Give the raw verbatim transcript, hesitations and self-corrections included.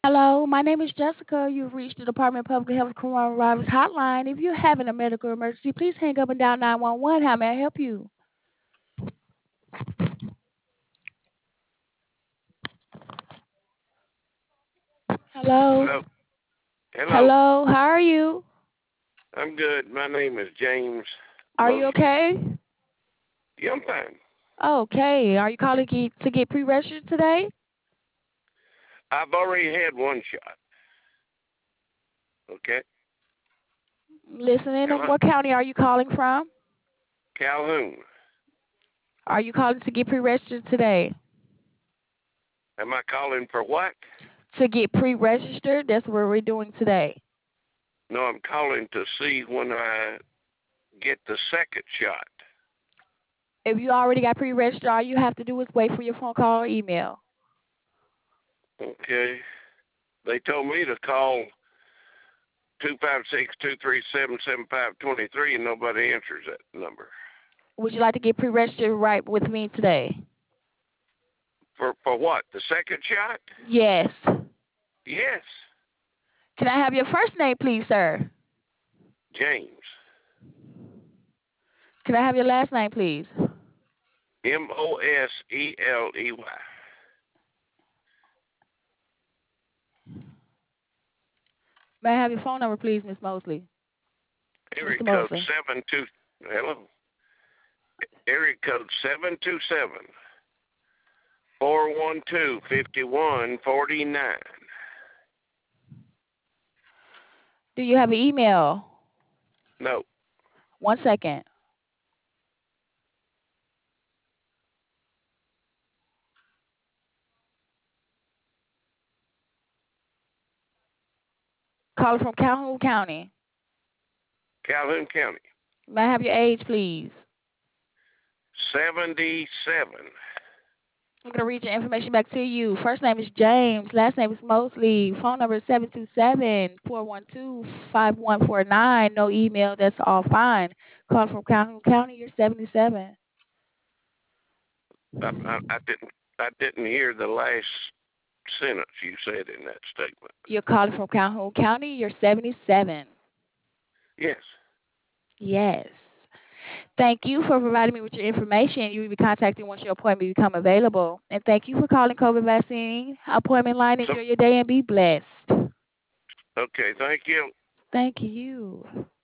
Hello, my name is Jessica. You've reached the Department of Public Health Coronavirus Hotline. If you're having a medical emergency, please hang up and dial nine one one. How may I help you? Hello? Hello. Hello. Hello, how are you? I'm good. My name is James Are you Mosley. okay? Yeah, I'm fine. Okay. Are you calling ge- to get pre-registered today? I've already had one shot. Okay. Listening. Hello. What county are you calling from? Calhoun. Are you calling to get pre-registered today? Am I calling for what? To get pre-registered? That's what we're doing today. No, I'm calling to see when I get the second shot. If you already got pre-registered, all you have to do is wait for your phone call or email. Okay. They told me to call two five six, two three seven, seven five two three, and nobody answers that number. Would you like to get pre-registered right with me today? For for what? The second shot? Yes. Yes. Can I have your first name, please, sir? James. Can I have your last name, please? M O S E L E Y. May I have your phone number, please, Miss Mosley? Area Mister code Mosley. seven two. Hello. Area code seven two seven four one two fifty one forty nine. Do you have an email? No. One second. Caller from Calhoun County. Calhoun County. May I have your age, please? Seventy seven. I'm going to read your information back to you. First name is James. Last name is Mosley. Phone number is seven two seven, four one two, five one four nine. No email. That's all fine. Call from Calhoun County. You're seventy-seven. I, I, I didn't I didn't hear the last sentence you said in that statement. You're calling from Calhoun County. You're seventy-seven. Yes. Yes. Thank you for providing me with your information. You will be contacted once your appointment become available. And thank you for calling COVID vaccine appointment line. So Enjoy your day and be blessed. okay, thank you. Thank you.